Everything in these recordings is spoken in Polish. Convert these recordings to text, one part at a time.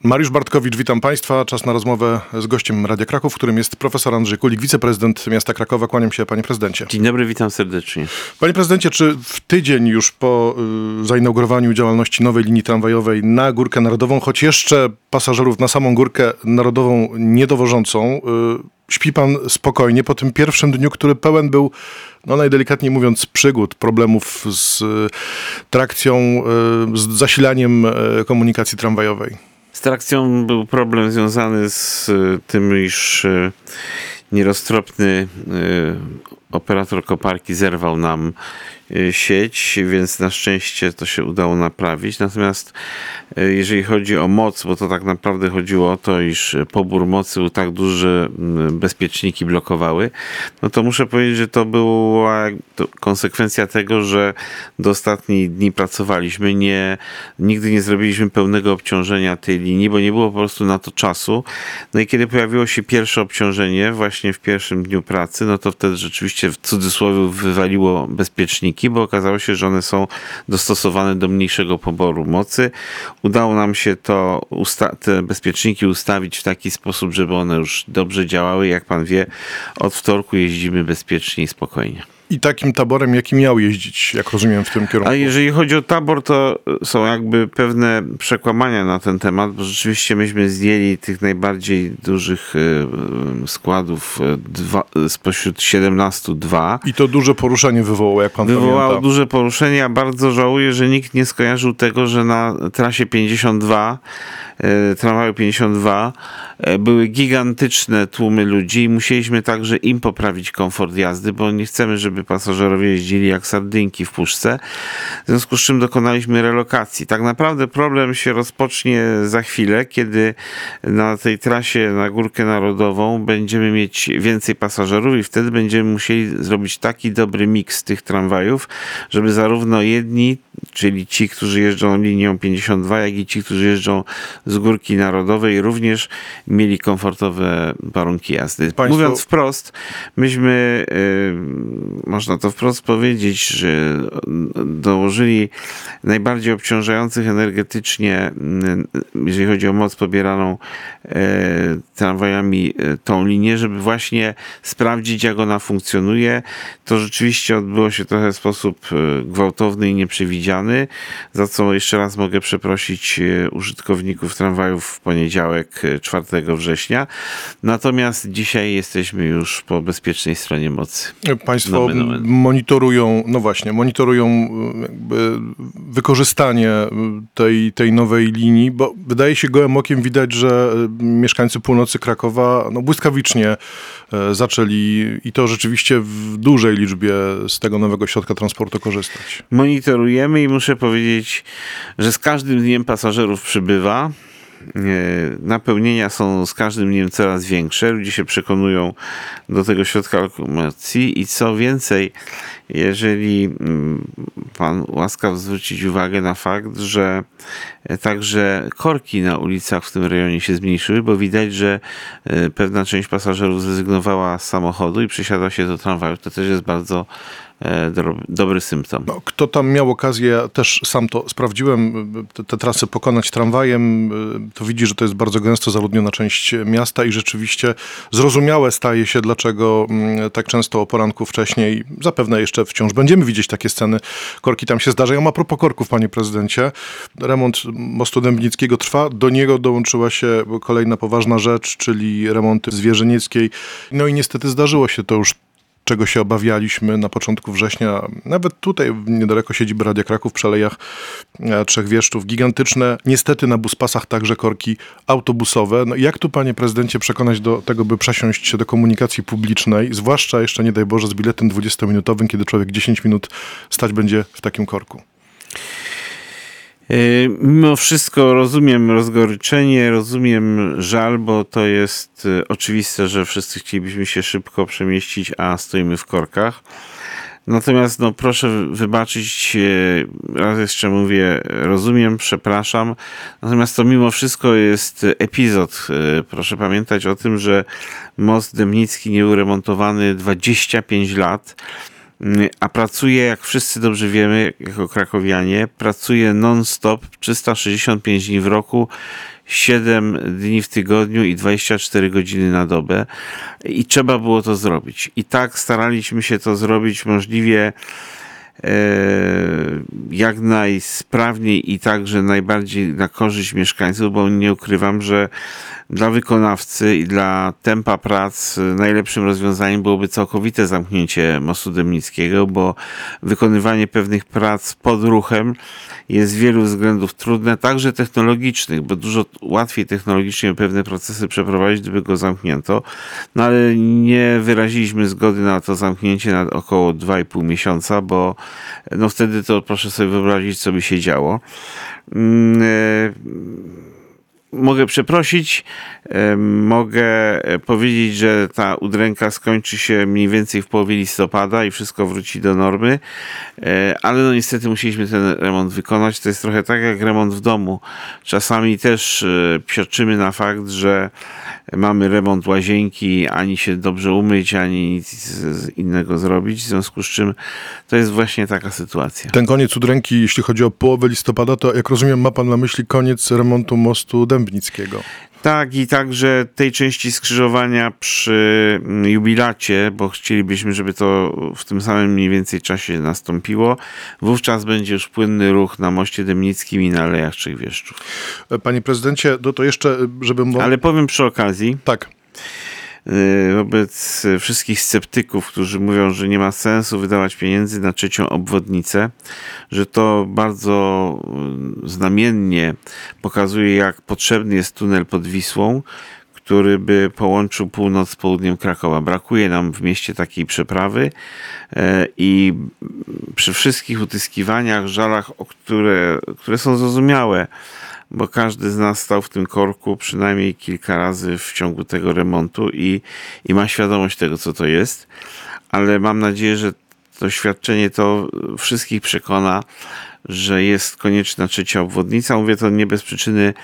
Mariusz Bartkowicz, witam Państwa. Czas na rozmowę z gościem Radia Kraków, którym jest profesor Andrzej Kulik, wiceprezydent miasta Krakowa. Kłaniam się, panie prezydencie. Dzień dobry, witam serdecznie. Panie prezydencie, czy w tydzień już po zainaugurowaniu działalności nowej linii tramwajowej na Górkę Narodową, choć jeszcze pasażerów na samą Górkę Narodową nie dowożącą, śpi pan spokojnie po tym pierwszym dniu, który pełen był, najdelikatniej mówiąc, przygód, problemów z trakcją, z zasilaniem komunikacji tramwajowej? Z trakcją był problem związany z tym, iż nieroztropny operator koparki zerwał nam sieć, więc na szczęście to się udało naprawić. Natomiast jeżeli chodzi o moc, bo to tak naprawdę chodziło o to, iż pobór mocy był tak duży, że bezpieczniki blokowały, to muszę powiedzieć, że to była konsekwencja tego, że do ostatnich dni pracowaliśmy. Nigdy nie zrobiliśmy pełnego obciążenia tej linii, bo nie było po prostu na to czasu. I kiedy pojawiło się pierwsze obciążenie właśnie w pierwszym dniu pracy, to wtedy rzeczywiście w cudzysłowie wywaliło bezpieczniki, bo okazało się, że one są dostosowane do mniejszego poboru mocy. Udało nam się te bezpieczniki ustawić w taki sposób, żeby one już dobrze działały. Jak pan wie, od wtorku jeździmy bezpiecznie i spokojnie. I takim taborem, jaki miał jeździć, jak rozumiem, w tym kierunku? A jeżeli chodzi o tabor, to są jakby pewne przekłamania na ten temat, bo rzeczywiście myśmy zdjęli tych najbardziej dużych składów spośród 17 2. I to duże poruszenie wywołało, jak pan Wywołało pamięta. duże poruszenie. Ja bardzo żałuję, że nikt nie skojarzył tego, że na trasie 52, tramwaju 52, były gigantyczne tłumy ludzi i musieliśmy także im poprawić komfort jazdy, bo nie chcemy, żeby pasażerowie jeździli jak sardynki w puszce. W związku z czym dokonaliśmy relokacji. Tak naprawdę problem się rozpocznie za chwilę, kiedy na tej trasie na Górkę Narodową będziemy mieć więcej pasażerów i wtedy będziemy musieli zrobić taki dobry miks tych tramwajów, żeby zarówno jedni, czyli ci, którzy jeżdżą linią 52, jak i ci, którzy jeżdżą z Górki Narodowej, również mieli komfortowe warunki jazdy. Mówiąc wprost, myśmy, można to wprost powiedzieć, że dołożyli najbardziej obciążających energetycznie, jeżeli chodzi o moc pobieraną tramwajami, tą linię, żeby właśnie sprawdzić, jak ona funkcjonuje. To rzeczywiście odbyło się trochę w sposób gwałtowny i nieprzewidziany, za co jeszcze raz mogę przeprosić użytkowników tramwajów w poniedziałek, 4 września. Natomiast dzisiaj jesteśmy już po bezpiecznej stronie mocy. Państwo monitorują jakby wykorzystanie tej nowej linii, bo wydaje się gołym okiem widać, że mieszkańcy północy Krakowa błyskawicznie zaczęli i to rzeczywiście w dużej liczbie z tego nowego środka transportu korzystać. Monitorujemy i muszę powiedzieć, że z każdym dniem pasażerów przybywa. Napełnienia są z każdym dniem coraz większe. Ludzie się przekonują do tego środka lokomocji i co więcej, jeżeli pan łaskaw zwrócić uwagę na fakt, że także korki na ulicach w tym rejonie się zmniejszyły, bo widać, że pewna część pasażerów zrezygnowała z samochodu i przesiadła się do tramwaju. To też jest bardzo dobry symptom. Kto tam miał okazję, ja też sam to sprawdziłem, te trasy pokonać tramwajem, to widzi, że to jest bardzo gęsto zaludniona część miasta i rzeczywiście zrozumiałe staje się, dlaczego tak często o poranku wcześniej, zapewne jeszcze wciąż będziemy widzieć takie sceny, korki tam się zdarzają. A propos korków, panie prezydencie, remont mostu Dębnickiego trwa, do niego dołączyła się kolejna poważna rzecz, czyli remonty w Zwierzynieckiej. I niestety zdarzyło się to już, czego się obawialiśmy na początku września. Nawet tutaj niedaleko siedziby Radia Kraków przy Alejach Trzech Wieszczów. Gigantyczne, niestety na buspasach także korki autobusowe. Jak tu, panie prezydencie, przekonać do tego, by przesiąść się do komunikacji publicznej, zwłaszcza jeszcze, nie daj Boże, z biletem 20-minutowym, kiedy człowiek 10 minut stać będzie w takim korku? Mimo wszystko rozumiem rozgoryczenie, rozumiem żal, bo to jest oczywiste, że wszyscy chcielibyśmy się szybko przemieścić, a stoimy w korkach. Natomiast proszę wybaczyć, raz jeszcze mówię, rozumiem, przepraszam. Natomiast to mimo wszystko jest epizod. Proszę pamiętać o tym, że most Dębnicki nie był remontowany 25 lat. A pracuje, jak wszyscy dobrze wiemy, jako krakowianie, pracuje non-stop, 365 dni w roku, 7 dni w tygodniu i 24 godziny na dobę i trzeba było to zrobić. I tak staraliśmy się to zrobić możliwie jak najsprawniej i także najbardziej na korzyść mieszkańców, bo nie ukrywam, że dla wykonawcy i dla tempa prac najlepszym rozwiązaniem byłoby całkowite zamknięcie mostu Dębnickiego, bo wykonywanie pewnych prac pod ruchem jest z wielu względów trudne, także technologicznych, bo dużo łatwiej technologicznie pewne procesy przeprowadzić, gdyby go zamknięto, no ale nie wyraziliśmy zgody na to zamknięcie na około 2,5 miesiąca, bo no wtedy to proszę sobie wyobrazić, co by się działo. Mogę przeprosić, mogę powiedzieć, że ta udręka skończy się mniej więcej w połowie listopada i wszystko wróci do normy, ale no niestety musieliśmy ten remont wykonać. To jest trochę tak jak remont w domu. Czasami też psioczymy na fakt, że mamy remont łazienki, ani się dobrze umyć, ani nic innego zrobić, w związku z czym to jest właśnie taka sytuacja. Ten koniec udręki, jeśli chodzi o połowę listopada, to jak rozumiem ma pan na myśli koniec remontu mostu Dębnickiego. Tak, i także tej części skrzyżowania przy jubilacie, bo chcielibyśmy, żeby to w tym samym mniej więcej czasie nastąpiło. Wówczas będzie już płynny ruch na moście Dębnickim i na Alejach Trzech Wieszczów. Panie prezydencie, to jeszcze, żeby... Ale powiem przy okazji, Tak. wobec wszystkich sceptyków, którzy mówią, że nie ma sensu wydawać pieniędzy na trzecią obwodnicę, że to bardzo znamiennie pokazuje, jak potrzebny jest tunel pod Wisłą, który by połączył północ z południem Krakowa. Brakuje nam w mieście takiej przeprawy i przy wszystkich utyskiwaniach, żalach, które są zrozumiałe, bo każdy z nas stał w tym korku przynajmniej kilka razy w ciągu tego remontu i ma świadomość tego, co to jest, ale mam nadzieję, że to świadczenie to wszystkich przekona, że jest konieczna trzecia obwodnica. Mówię to nie bez przyczyny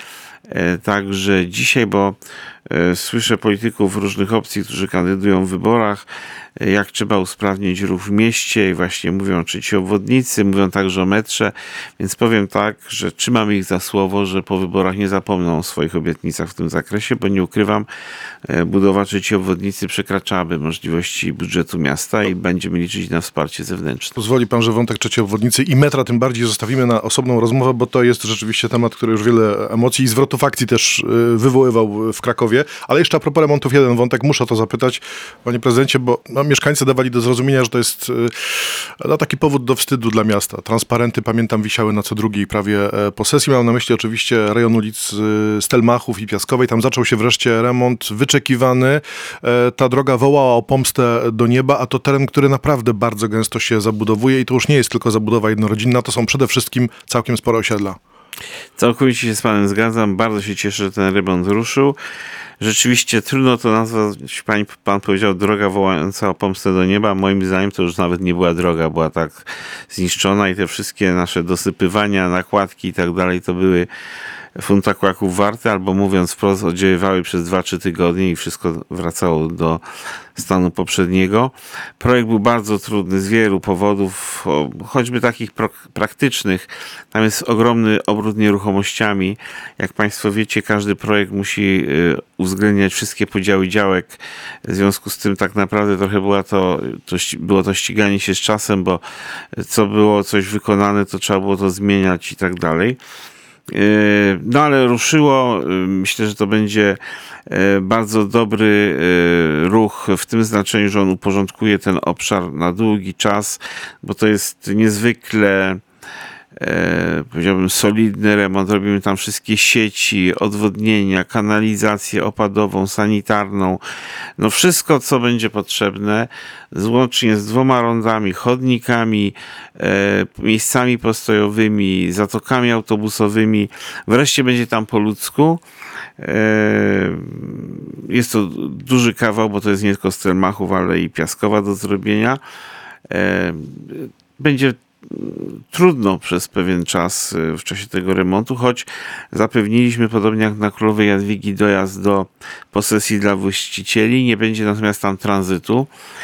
także dzisiaj, bo słyszę polityków różnych opcji, którzy kandydują w wyborach, jak trzeba usprawnić ruch w mieście i właśnie mówią o trzeciej obwodnicy, mówią także o metrze, więc powiem tak, że trzymam ich za słowo, że po wyborach nie zapomną o swoich obietnicach w tym zakresie, bo nie ukrywam, budowa trzeciej obwodnicy przekraczałaby możliwości budżetu miasta i będziemy liczyć na wsparcie zewnętrzne. Pozwoli pan, że wątek trzeciej obwodnicy i metra tym bardziej zostawimy na osobną rozmowę, bo to jest rzeczywiście temat, który już wiele emocji i zwrotów akcji też wywoływał w Krakowie. Ale jeszcze a propos remontów, jeden wątek, muszę to zapytać, panie prezydencie, bo mieszkańcy dawali do zrozumienia, że to jest taki powód do wstydu dla miasta. Transparenty, pamiętam, wisiały na co drugiej prawie posesji. Mam na myśli oczywiście rejon ulic Stelmachów i Piaskowej. Tam zaczął się wreszcie remont wyczekiwany. Ta droga wołała o pomstę do nieba, a to teren, który naprawdę bardzo gęsto się zabudowuje i to już nie jest tylko zabudowa jednorodzinna, to są przede wszystkim całkiem spore osiedla. Całkowicie się z panem zgadzam. Bardzo się cieszę, że ten remont ruszył. Rzeczywiście trudno to nazwać, pan powiedział, droga wołająca o pomstę do nieba. Moim zdaniem to już nawet nie była droga, była tak zniszczona i te wszystkie nasze dosypywania, nakładki i tak dalej to były funta kłaków warte, albo mówiąc wprost, oddziaływały przez 2-3 tygodnie i wszystko wracało do stanu poprzedniego. Projekt był bardzo trudny z wielu powodów, choćby takich praktycznych. Tam jest ogromny obrót nieruchomościami. Jak państwo wiecie, każdy projekt musi uwzględniać wszystkie podziały działek. W związku z tym tak naprawdę trochę było to ściganie się z czasem, bo co było coś wykonane, to trzeba było to zmieniać i tak dalej. No ale ruszyło. Myślę, że to będzie bardzo dobry ruch w tym znaczeniu, że on uporządkuje ten obszar na długi czas, bo to jest niezwykle powiedziałbym solidny remont. Robimy tam wszystkie sieci, odwodnienia, kanalizację opadową, sanitarną. No wszystko, co będzie potrzebne, łącznie z 2 rondami, chodnikami, miejscami postojowymi, zatokami autobusowymi. Wreszcie będzie tam po ludzku. Jest to duży kawał, bo to jest nie tylko Stelmachów, ale i Piaskowa do zrobienia. Będzie trudno przez pewien czas w czasie tego remontu, choć zapewniliśmy, podobnie jak na Królowej Jadwigi, dojazd do posesji dla właścicieli. Nie będzie natomiast tam tranzytu.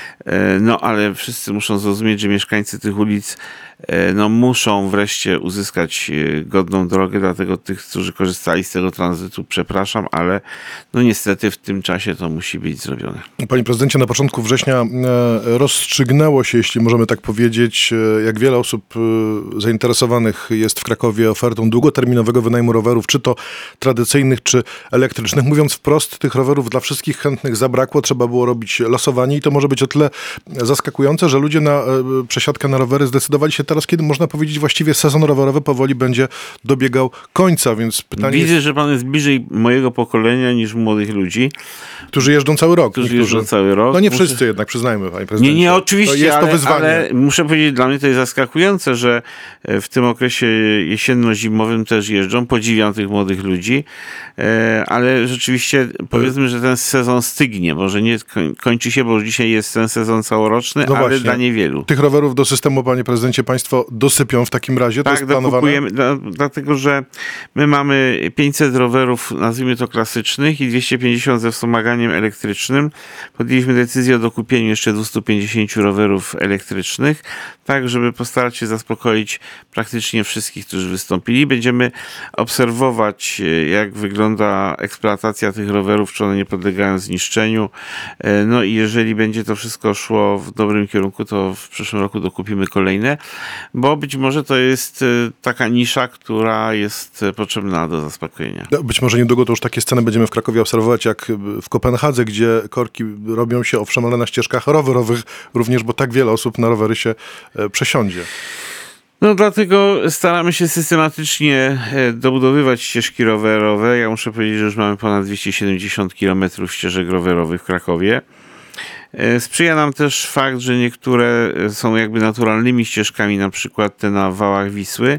No ale wszyscy muszą zrozumieć, że mieszkańcy tych ulic muszą wreszcie uzyskać godną drogę, dlatego tych, którzy korzystali z tego tranzytu, przepraszam, ale niestety w tym czasie to musi być zrobione. Panie prezydencie, na początku września rozstrzygnęło się, jeśli możemy tak powiedzieć, jak wiele osób zainteresowanych jest w Krakowie ofertą długoterminowego wynajmu rowerów, czy to tradycyjnych, czy elektrycznych. Mówiąc wprost, tych rowerów dla wszystkich chętnych zabrakło, trzeba było robić losowanie i to może być o tyle zaskakujące, że ludzie na przesiadkę na rowery zdecydowali się teraz, kiedy można powiedzieć właściwie sezon rowerowy powoli będzie dobiegał końca, więc pytanie Widzę, że pan jest bliżej mojego pokolenia niż młodych ludzi. Którzy jeżdżą cały rok. Jeżdżą cały rok. No nie wszyscy jednak, przyznajmy, panie prezydencie. Nie, oczywiście, to jest to wyzwanie. ale muszę powiedzieć, dla mnie to jest zaskakujące, że w tym okresie jesienno-zimowym też jeżdżą. Podziwiam tych młodych ludzi, ale rzeczywiście powiedzmy, że ten sezon stygnie. Może nie kończy się, bo już dzisiaj jest ten sezon całoroczny, ale właśnie. dla niewielu. Tych rowerów do systemu, panie prezydencie, państwo dosypią w takim razie? To jest planowane? Dokupujemy, dlatego że my mamy 500 rowerów, nazwijmy to klasycznych, i 250 ze wspomaganiem elektrycznym. Podjęliśmy decyzję o dokupieniu jeszcze 250 rowerów elektrycznych, tak żeby postarać się zaspokoić praktycznie wszystkich, którzy wystąpili. Będziemy obserwować, jak wygląda eksploatacja tych rowerów, czy one nie podlegają zniszczeniu. No i jeżeli będzie to wszystko szło w dobrym kierunku, to w przyszłym roku dokupimy kolejne, bo być może to jest taka nisza, która jest potrzebna do zaspokojenia. Być może niedługo to już takie sceny będziemy w Krakowie obserwować, jak w Kopenhadze, gdzie korki robią się, owszem, ale na ścieżkach rowerowych również, bo tak wiele osób na rowery się przesiądzie. Dlatego staramy się systematycznie dobudowywać ścieżki rowerowe. Ja muszę powiedzieć, że już mamy ponad 270 km ścieżek rowerowych w Krakowie. Sprzyja nam też fakt, że niektóre są jakby naturalnymi ścieżkami, na przykład te na wałach Wisły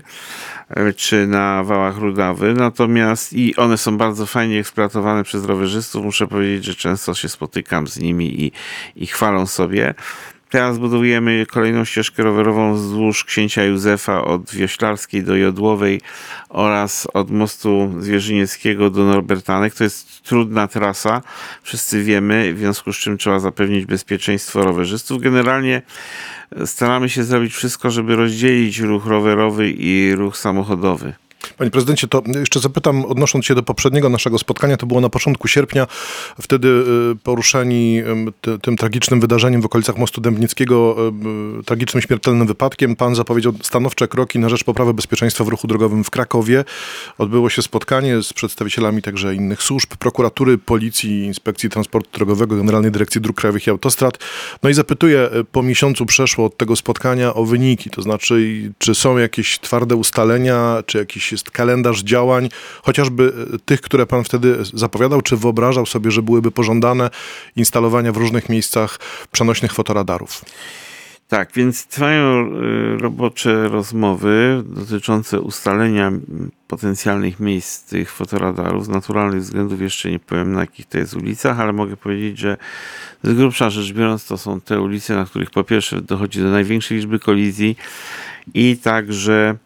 czy na wałach Rudawy, natomiast i one są bardzo fajnie eksploatowane przez rowerzystów. Muszę powiedzieć, że często się spotykam z nimi i chwalą sobie. Teraz budujemy kolejną ścieżkę rowerową wzdłuż Księcia Józefa od Wioślarskiej do Jodłowej oraz od mostu Zwierzynieckiego do Norbertanek. To jest trudna trasa, wszyscy wiemy, w związku z czym trzeba zapewnić bezpieczeństwo rowerzystów. Generalnie staramy się zrobić wszystko, żeby rozdzielić ruch rowerowy i ruch samochodowy. Panie prezydencie, to jeszcze zapytam, odnosząc się do poprzedniego naszego spotkania, to było na początku sierpnia, wtedy poruszeni tym tragicznym wydarzeniem w okolicach mostu Dębnickiego, tragicznym śmiertelnym wypadkiem, pan zapowiedział stanowcze kroki na rzecz poprawy bezpieczeństwa w ruchu drogowym w Krakowie. Odbyło się spotkanie z przedstawicielami także innych służb, prokuratury, policji, Inspekcji Transportu Drogowego, Generalnej Dyrekcji Dróg Krajowych i Autostrad. No i zapytuję, po miesiącu przeszło od tego spotkania o wyniki, to znaczy, czy są jakieś twarde ustalenia, czy jakiś jest kalendarz działań, chociażby tych, które pan wtedy zapowiadał, czy wyobrażał sobie, że byłyby pożądane instalowania w różnych miejscach przenośnych fotoradarów? Tak, więc trwają robocze rozmowy dotyczące ustalenia potencjalnych miejsc tych fotoradarów. Z naturalnych względów jeszcze nie powiem, na jakich to jest ulicach, ale mogę powiedzieć, że z grubsza rzecz biorąc to są te ulice, na których po pierwsze dochodzi do największej liczby kolizji i także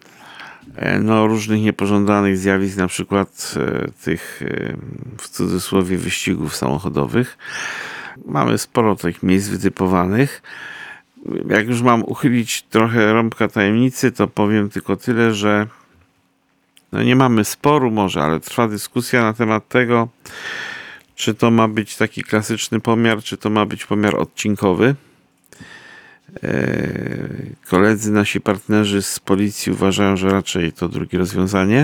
różnych niepożądanych zjawisk, na przykład tych w cudzysłowie wyścigów samochodowych. Mamy sporo tych miejsc wytypowanych. Jak już mam uchylić trochę rąbka tajemnicy, to powiem tylko tyle, że nie mamy sporu może, ale trwa dyskusja na temat tego, czy to ma być taki klasyczny pomiar, czy to ma być pomiar odcinkowy. Koledzy, nasi partnerzy z policji uważają, że raczej to drugie rozwiązanie.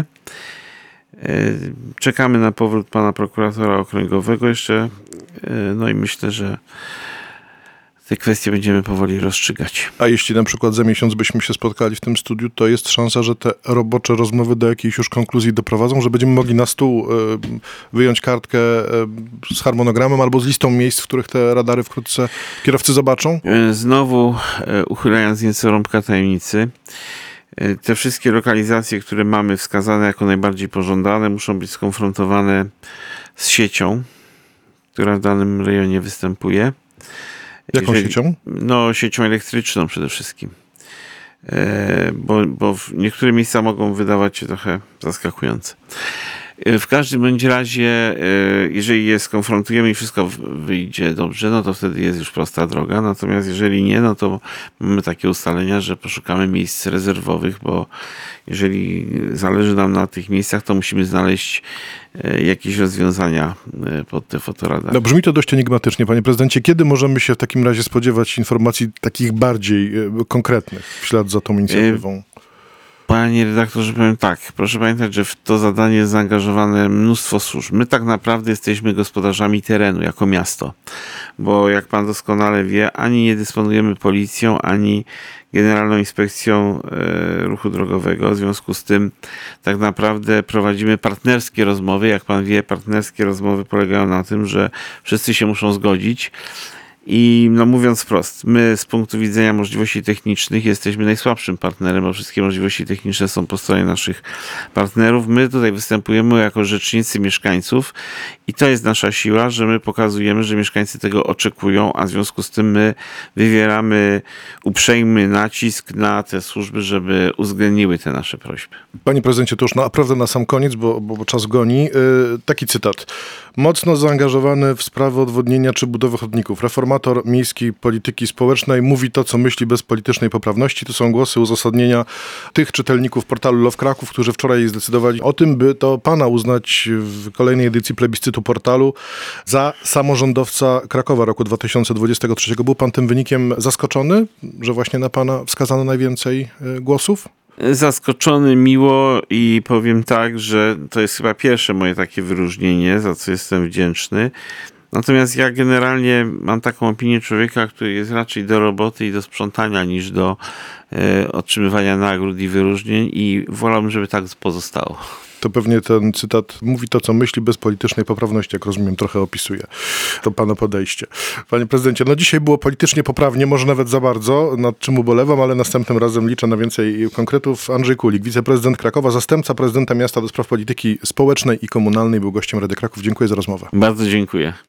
Czekamy na powrót pana prokuratora okręgowego jeszcze, i myślę, że te kwestie będziemy powoli rozstrzygać. A jeśli na przykład za miesiąc byśmy się spotkali w tym studiu, to jest szansa, że te robocze rozmowy do jakiejś już konkluzji doprowadzą, że będziemy mogli na stół wyjąć kartkę z harmonogramem albo z listą miejsc, w których te radary wkrótce kierowcy zobaczą? Znowu uchylając nieco rąbka tajemnicy, te wszystkie lokalizacje, które mamy wskazane jako najbardziej pożądane, muszą być skonfrontowane z siecią, która w danym rejonie występuje. Jaką siecią? Siecią elektryczną przede wszystkim. bo niektóre miejsca mogą wydawać się trochę zaskakujące. W każdym bądź razie, jeżeli je skonfrontujemy i wszystko wyjdzie dobrze, no to wtedy jest już prosta droga. Natomiast jeżeli nie, no to mamy takie ustalenia, że poszukamy miejsc rezerwowych, bo jeżeli zależy nam na tych miejscach, to musimy znaleźć jakieś rozwiązania pod te fotoradary. No, brzmi to dość enigmatycznie, panie prezydencie. Kiedy możemy się w takim razie spodziewać informacji takich bardziej konkretnych w ślad za tą inicjatywą? Panie redaktorze, powiem tak, proszę pamiętać, że w to zadanie jest zaangażowane mnóstwo służb. My tak naprawdę jesteśmy gospodarzami terenu jako miasto, bo jak pan doskonale wie, ani nie dysponujemy policją, ani Generalną Inspekcją Ruchu Drogowego. W związku z tym tak naprawdę prowadzimy partnerskie rozmowy. Jak pan wie, partnerskie rozmowy polegają na tym, że wszyscy się muszą zgodzić. I no mówiąc wprost, my z punktu widzenia możliwości technicznych jesteśmy najsłabszym partnerem, bo wszystkie możliwości techniczne są po stronie naszych partnerów. My tutaj występujemy jako rzecznicy mieszkańców i to jest nasza siła, że my pokazujemy, że mieszkańcy tego oczekują, a w związku z tym my wywieramy uprzejmy nacisk na te służby, żeby uwzględniły te nasze prośby. Panie prezydencie, to już naprawdę na sam koniec, bo czas goni. Taki cytat. Mocno zaangażowany w sprawę odwodnienia czy budowy chodników. Reformator miejskiej polityki społecznej mówi to, co myśli bez politycznej poprawności. To są głosy uzasadnienia tych czytelników portalu Love Kraków, którzy wczoraj zdecydowali o tym, by to pana uznać w kolejnej edycji plebiscytu portalu za samorządowca Krakowa roku 2023. Był pan tym wynikiem zaskoczony, że właśnie na pana wskazano najwięcej głosów? Zaskoczony miło i powiem tak, że to jest chyba pierwsze moje takie wyróżnienie, za co jestem wdzięczny. Natomiast ja generalnie mam taką opinię człowieka, który jest raczej do roboty i do sprzątania niż do otrzymywania nagród i wyróżnień i wolałbym, żeby tak pozostało. To pewnie ten cytat mówi to, co myśli bez politycznej poprawności, jak rozumiem, trochę opisuje to pana podejście. Panie prezydencie, no dzisiaj było politycznie poprawnie, może nawet za bardzo, nad czym ubolewam, ale następnym razem liczę na więcej konkretów. Andrzej Kulik, wiceprezydent Krakowa, zastępca prezydenta miasta do spraw polityki społecznej i komunalnej, był gościem Rady Kraków. Dziękuję za rozmowę. Bardzo dziękuję.